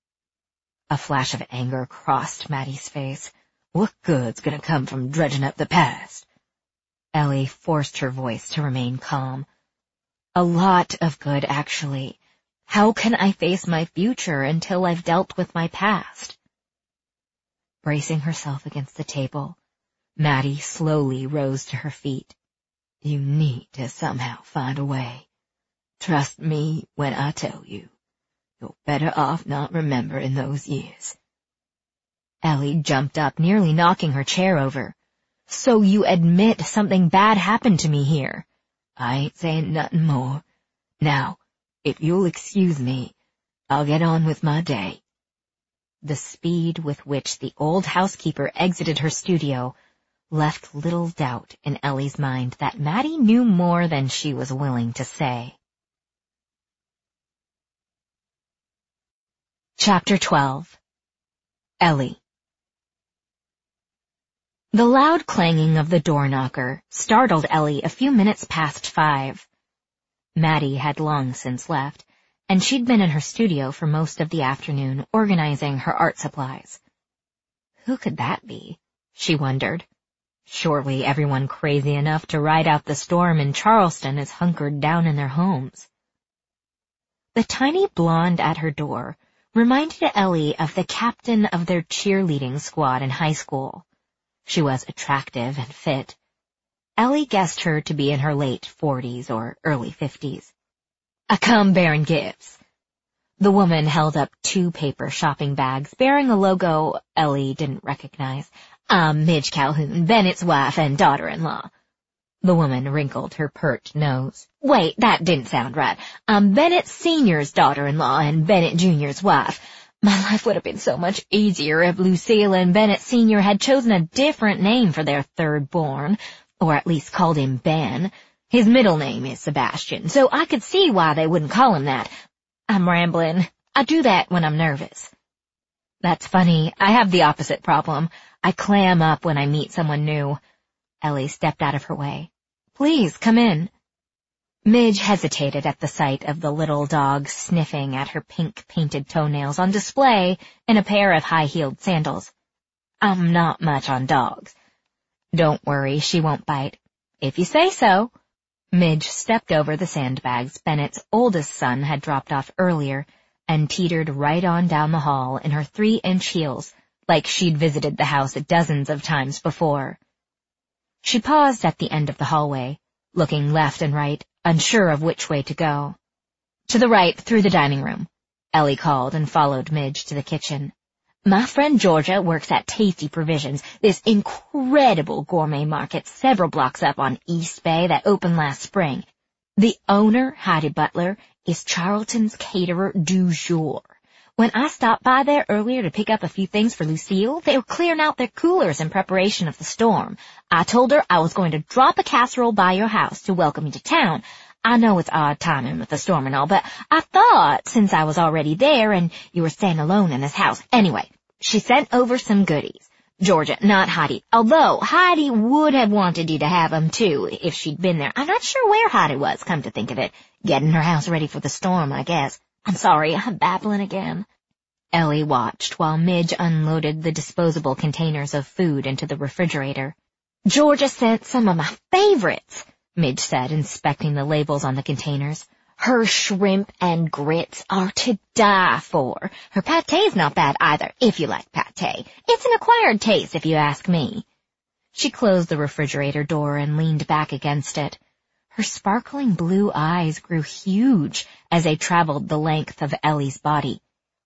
A flash of anger crossed Maddie's face. "What good's gonna come from dredging up the past?" Ellie forced her voice to remain calm. "A lot of good, actually. How can I face my future until I've dealt with my past?" Bracing herself against the table, Maddie slowly rose to her feet. "You need to somehow find a way. Trust me when I tell you. You're better off not remembering those years." Ellie jumped up, nearly knocking her chair over. "So you admit something bad happened to me here?" "I ain't saying nothing more. Now, if you'll excuse me, I'll get on with my day." The speed with which the old housekeeper exited her studio left little doubt in Ellie's mind that Maddie knew more than she was willing to say. Chapter 12. Ellie. The loud clanging of the door knocker startled Ellie a few minutes past 5. Maddie had long since left, and she'd been in her studio for most of the afternoon organizing her art supplies. Who could that be? She wondered. Surely everyone crazy enough to ride out the storm in Charleston is hunkered down in their homes. The tiny blonde at her door reminded Ellie of the captain of their cheerleading squad in high school. She was attractive and fit. Ellie guessed her to be in her late 40s or early 50s. "I come bearing gifts." The woman held up 2 paper shopping bags bearing a logo Ellie didn't recognize. "I'm Midge Calhoun, Bennett's wife and daughter-in-law." The woman wrinkled her pert nose. "Wait, that didn't sound right. I'm Bennett Sr.'s daughter-in-law and Bennett Jr.'s wife. My life would have been so much easier if Lucille and Bennett Sr. had chosen a different name for their third born, or at least called him Ben. His middle name is Sebastian, so I could see why they wouldn't call him that. I'm rambling. I do that when I'm nervous." "That's funny. I have the opposite problem. I clam up when I meet someone new." Ellie stepped out of her way. "Please, come in." Midge hesitated at the sight of the little dog sniffing at her pink painted toenails on display in a pair of high-heeled sandals. "I'm not much on dogs." "Don't worry, she won't bite." "If you say so." Midge stepped over the sandbags Bennett's oldest son had dropped off earlier and teetered right on down the hall in her 3-inch heels, like she'd visited the house dozens of times before. She paused at the end of the hallway, looking left and right, unsure of which way to go. To the right, through the dining room, Ellie called and followed Midge to the kitchen. My friend Georgia works at Tasty Provisions, this incredible gourmet market several blocks up on East Bay that opened last spring. The owner, Heidi Butler, is Charlton's caterer du jour. When I stopped by there earlier to pick up a few things for Lucille, they were clearing out their coolers in preparation of the storm. I told her I was going to drop a casserole by your house to welcome you to town. I know it's odd timing with the storm and all, but I thought since I was already there and you were staying alone in this house. Anyway, she sent over some goodies. Georgia, not Heidi. Although Heidi would have wanted you to have them too if she'd been there. I'm not sure where Heidi was, come to think of it. Getting her house ready for the storm, I guess. I'm sorry, I'm babbling again. Ellie watched while Midge unloaded the disposable containers of food into the refrigerator. Georgia sent some of my favorites, Midge said, inspecting the labels on the containers. Her shrimp and grits are to die for. Her paté's not bad either, if you like paté. It's an acquired taste, if you ask me. She closed the refrigerator door and leaned back against it. Her sparkling blue eyes grew huge as they traveled the length of Ellie's body.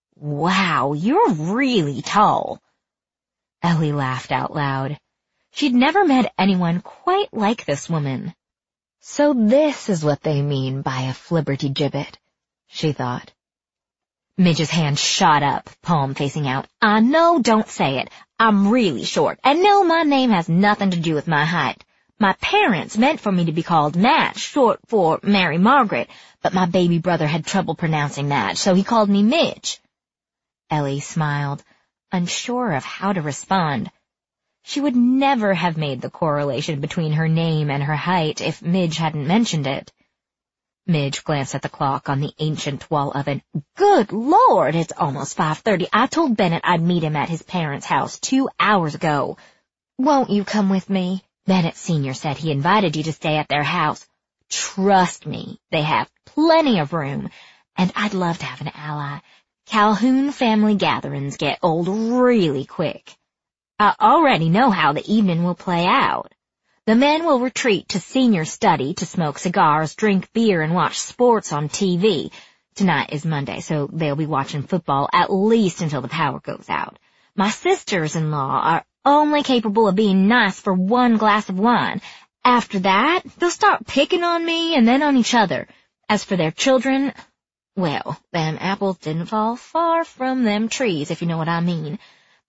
Wow, you're really tall. Ellie laughed out loud. She'd never met anyone quite like this woman. So this is what they mean by a flibbertigibbet, she thought. Midge's hand shot up, palm facing out. I know, don't say it. I'm really short, and no, my name has nothing to do with my height. My parents meant for me to be called Madge, short for Mary Margaret, but my baby brother had trouble pronouncing Madge, so he called me Midge. Ellie smiled, unsure of how to respond. She would never have made the correlation between her name and her height if Midge hadn't mentioned it. Midge glanced at the clock on the ancient wall oven. Good Lord, it's almost 5:30. I told Bennett I'd meet him at his parents' house 2 hours ago. Won't you come with me? Bennett Sr. said he invited you to stay at their house. Trust me, they have plenty of room, and I'd love to have an ally. Calhoun family gatherings get old really quick. I already know how the evening will play out. The men will retreat to Senior study to smoke cigars, drink beer, and watch sports on TV. Tonight is Monday, so they'll be watching football at least until the power goes out. My sisters-in-law are only capable of being nice for 1 glass of wine. After that, they'll start picking on me and then on each other. As for their children, well, them apples didn't fall far from them trees, if you know what I mean.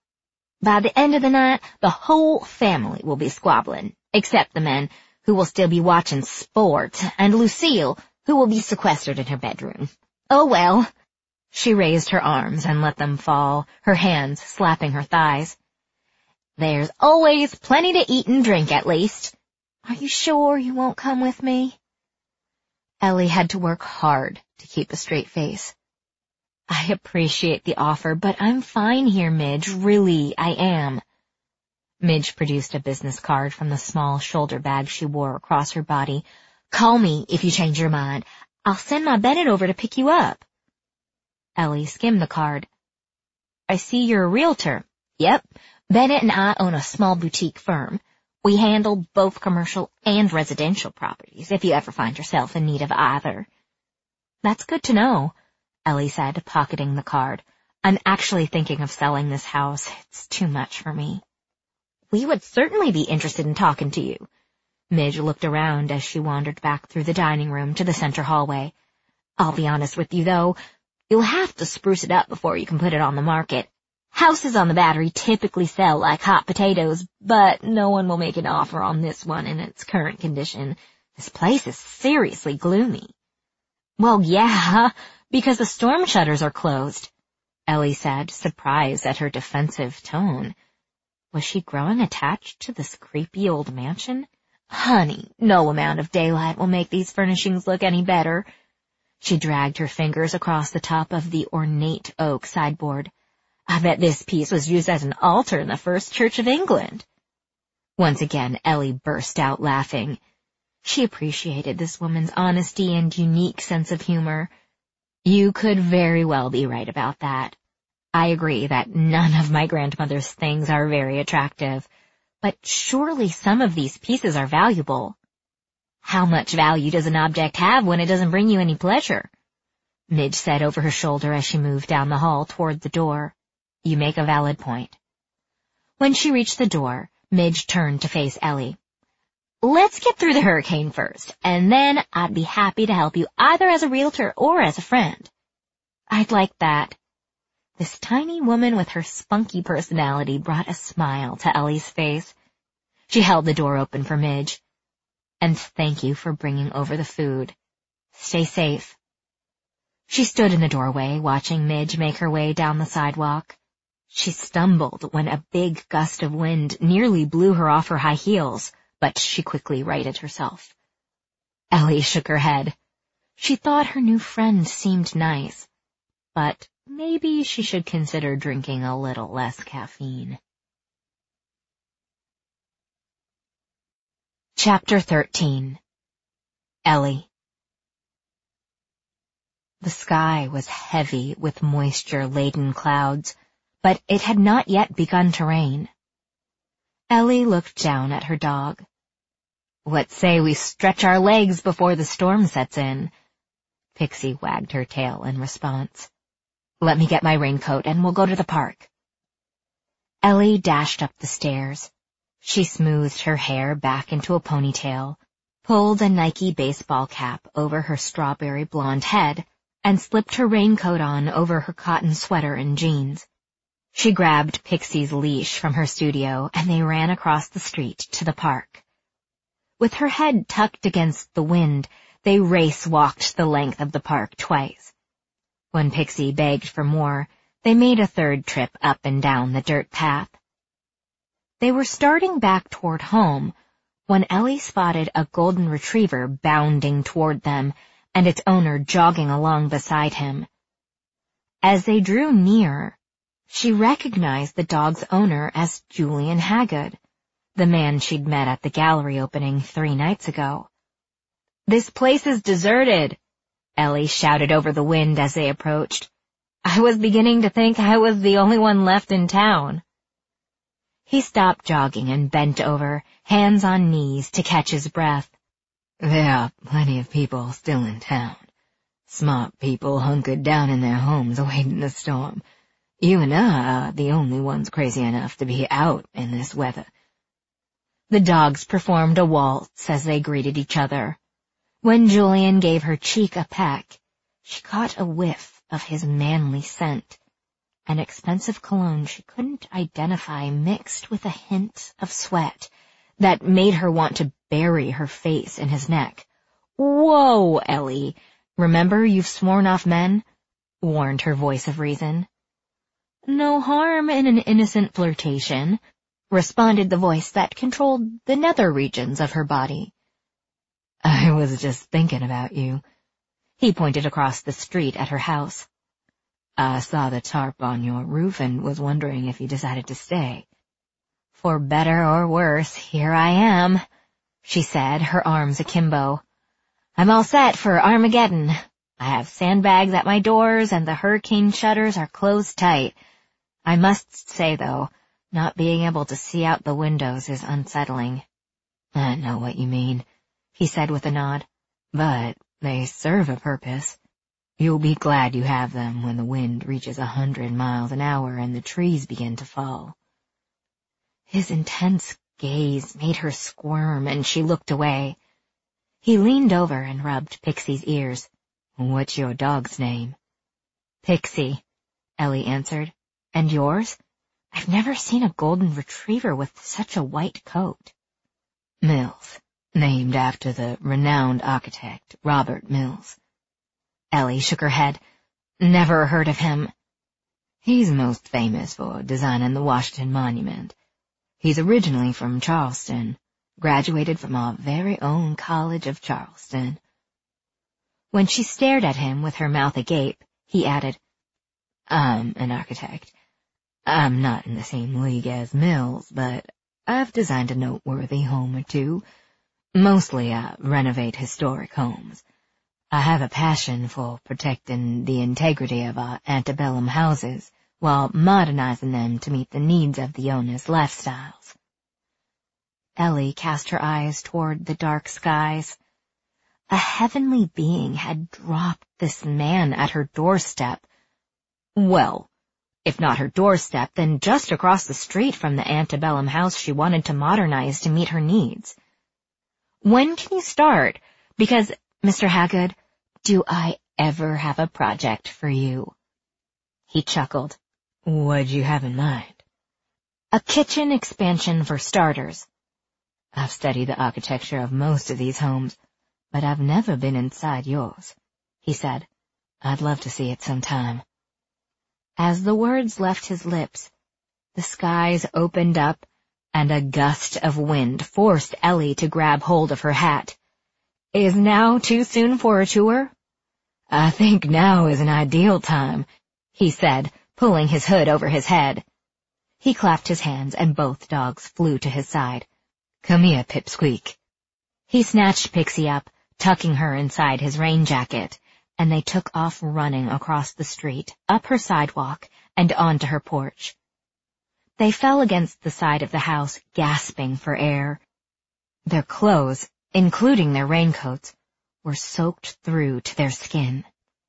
By the end of the night, the whole family will be squabbling, except the men, who will still be watching sports, and Lucille, who will be sequestered in her bedroom. Oh well. She raised her arms and let them fall, her hands slapping her thighs. There's always plenty to eat and drink, at least. Are you sure you won't come with me? Ellie had to work hard to keep a straight face. I appreciate the offer, but I'm fine here, Midge. Really, I am. Midge produced a business card from the small shoulder bag she wore across her body. Call me if you change your mind. I'll send my Bennett over to pick you up. Ellie skimmed the card. I see you're a realtor. Yep. Bennett and I own a small boutique firm. We handle both commercial and residential properties, if you ever find yourself in need of either. That's good to know, Ellie said, pocketing the card. I'm actually thinking of selling this house. It's too much for me. We would certainly be interested in talking to you. Midge looked around as she wandered back through the dining room to the center hallway. I'll be honest with you, though. You'll have to spruce it up before you can put it on the market. Houses on the Battery typically sell like hot potatoes, but no one will make an offer on this one in its current condition. This place is seriously gloomy. Well, yeah, because the storm shutters are closed, Ellie said, surprised at her defensive tone. Was she growing attached to this creepy old mansion? Honey, no amount of daylight will make these furnishings look any better. She dragged her fingers across the top of the ornate oak sideboard. I bet this piece was used as an altar in the first Church of England. Once again, Ellie burst out laughing. She appreciated this woman's honesty and unique sense of humor. You could very well be right about that. I agree that none of my grandmother's things are very attractive, but surely some of these pieces are valuable. How much value does an object have when it doesn't bring you any pleasure? Midge said over her shoulder as she moved down the hall toward the door. You make a valid point. When she reached the door, Midge turned to face Ellie. Let's get through the hurricane first, and then I'd be happy to help you either as a realtor or as a friend. I'd like that. This tiny woman with her spunky personality brought a smile to Ellie's face. She held the door open for Midge. And thank you for bringing over the food. Stay safe. She stood in the doorway, watching Midge make her way down the sidewalk. She stumbled when a big gust of wind nearly blew her off her high heels, but she quickly righted herself. Ellie shook her head. She thought her new friend seemed nice, but maybe she should consider drinking a little less caffeine. Chapter 13. Ellie. The sky was heavy with moisture-laden clouds, but it had not yet begun to rain. Ellie looked down at her dog. What say we stretch our legs before the storm sets in? Pixie wagged her tail in response. Let me get my raincoat and we'll go to the park. Ellie dashed up the stairs. She smoothed her hair back into a ponytail, pulled a Nike baseball cap over her strawberry blonde head, and slipped her raincoat on over her cotton sweater and jeans. She grabbed Pixie's leash from her studio and they ran across the street to the park. With her head tucked against the wind, they race-walked the length of the park twice. When Pixie begged for more, they made a third trip up and down the dirt path. They were starting back toward home when Ellie spotted a golden retriever bounding toward them and its owner jogging along beside him. As they drew near, she recognized the dog's owner as Julian Haggard, the man she'd met at the gallery opening 3 nights ago. This place is deserted, Ellie shouted over the wind as they approached. I was beginning to think I was the only one left in town. He stopped jogging and bent over, hands on knees, to catch his breath. There are plenty of people still in town. Smart people hunkered down in their homes awaiting the storm. You and I are the only ones crazy enough to be out in this weather. The dogs performed a waltz as they greeted each other. When Julian gave her cheek a peck, she caught a whiff of his manly scent, an expensive cologne she couldn't identify mixed with a hint of sweat that made her want to bury her face in his neck. Whoa, Ellie! Remember you've sworn off men? Warned her voice of reason. No harm in an innocent flirtation, responded the voice that controlled the nether regions of her body. I was just thinking about you. He pointed across the street at her house. I saw the tarp on your roof and was wondering if you decided to stay. For better or worse, here I am, she said, her arms akimbo. I'm all set for Armageddon. I have sandbags at my doors and the hurricane shutters are closed tight. I must say, though, not being able to see out the windows is unsettling. I know what you mean, he said with a nod, but they serve a purpose. You'll be glad you have them when the wind reaches 100 miles an hour and the trees begin to fall. His intense gaze made her squirm and she looked away. He leaned over and rubbed Pixie's ears. What's your dog's name? Pixie, Ellie answered. And yours? I've never seen a golden retriever with such a white coat. Mills, named after the renowned architect Robert Mills. Ellie shook her head. Never heard of him. He's most famous for designing the Washington Monument. He's originally from Charleston, graduated from our very own College of Charleston. When she stared at him with her mouth agape, he added, I'm an architect. I'm not in the same league as Mills, but I've designed a noteworthy home or two. Mostly I renovate historic homes. I have a passion for protecting the integrity of our antebellum houses while modernizing them to meet the needs of the owner's lifestyles. Ellie cast her eyes toward the dark skies. A heavenly being had dropped this man at her doorstep. Well, if not her doorstep, then just across the street from the antebellum house she wanted to modernize to meet her needs. When can you start? Because, Mr. Haggard, do I ever have a project for you? He chuckled. What'd you have in mind? A kitchen expansion for starters. I've studied the architecture of most of these homes, but I've never been inside yours, he said. I'd love to see it sometime. As the words left his lips, the skies opened up, and a gust of wind forced Ellie to grab hold of her hat. Is now too soon for a tour? I think now is an ideal time, he said, pulling his hood over his head. He clapped his hands, and both dogs flew to his side. Come here, Pipsqueak. He snatched Pixie up, tucking her inside his rain jacket, and they took off running across the street, up her sidewalk, and onto her porch. They fell against the side of the house, gasping for air. Their clothes, including their raincoats, were soaked through to their skin.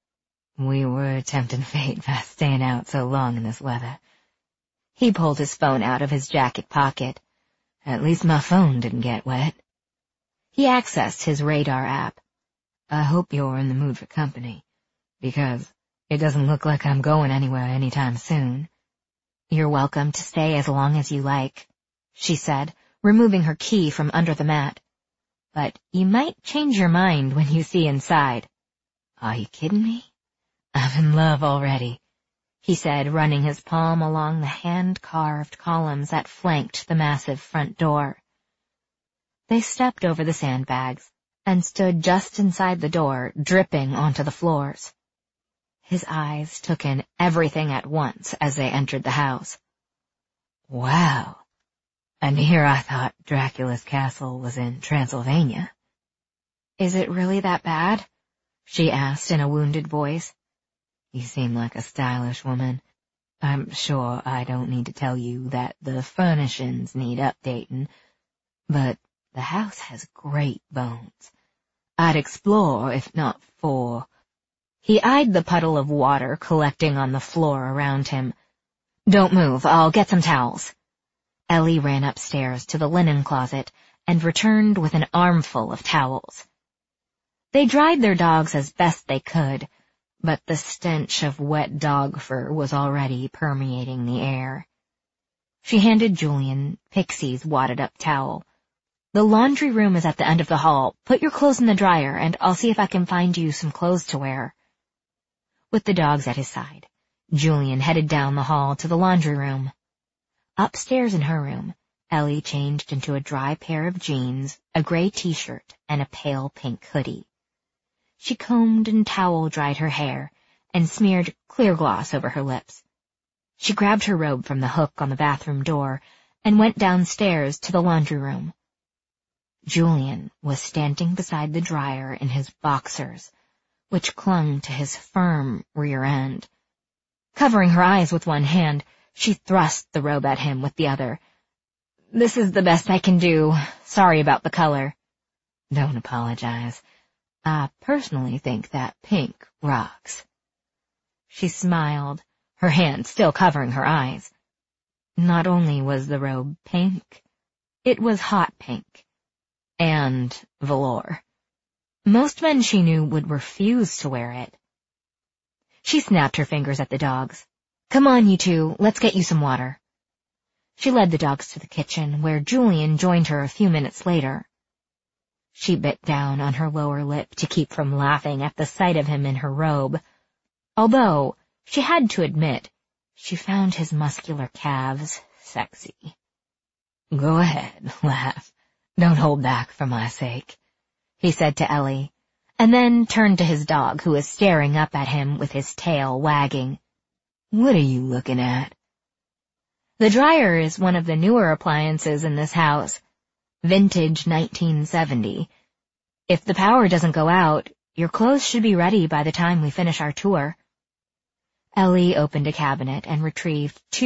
We were tempting fate by staying out so long in this weather. He pulled his phone out of his jacket pocket. At least my phone didn't get wet. He accessed his radar app. I hope you're in the mood for company, because it doesn't look like I'm going anywhere anytime soon. You're welcome to stay as long as you like, she said, removing her key from under the mat. But you might change your mind when you see inside. Are you kidding me? I'm in love already, he said, running his palm along the hand-carved columns that flanked the massive front door. They stepped over the sandbags and stood just inside the door, dripping onto the floors. His eyes took in everything at once as they entered the house. Wow. And here I thought Dracula's castle was in Transylvania. Is it really that bad? She asked in a wounded voice. You seem like a stylish woman. I'm sure I don't need to tell you that the furnishings need updating, but the house has great bones. I'd explore if not for... He eyed the puddle of water collecting on the floor around him. Don't move, I'll get some towels. Ellie ran upstairs to the linen closet and returned with an armful of towels. They dried their dogs as best they could, but the stench of wet dog fur was already permeating the air. She handed Julian Pixie's wadded-up towel. The laundry room is at the end of the hall. Put your clothes in the dryer, and I'll see if I can find you some clothes to wear. With the dogs at his side, Julian headed down the hall to the laundry room. Upstairs in her room, Ellie changed into a dry pair of jeans, a gray t-shirt, and a pale pink hoodie. She combed and towel-dried her hair and smeared clear gloss over her lips. She grabbed her robe from the hook on the bathroom door and went downstairs to the laundry room. Julian was standing beside the dryer in his boxers, which clung to his firm rear end. Covering her eyes with one hand, she thrust the robe at him with the other. This is the best I can do. Sorry about the color. Don't apologize. I personally think that pink rocks. She smiled, her hand still covering her eyes. Not only was the robe pink, it was hot pink. And velour. Most men she knew would refuse to wear it. She snapped her fingers at the dogs. Come on, you two, let's get you some water. She led the dogs to the kitchen, where Julian joined her a few minutes later. She bit down on her lower lip to keep from laughing at the sight of him in her robe, although, she had to admit, she found his muscular calves sexy. Go ahead, laugh. Don't hold back for my sake, he said to Ellie, and then turned to his dog, who was staring up at him with his tail wagging. What are you looking at? The dryer is one of the newer appliances in this house. Vintage 1970. If the power doesn't go out, Your clothes should be ready by the time we finish our tour. Ellie opened a cabinet and retrieved 2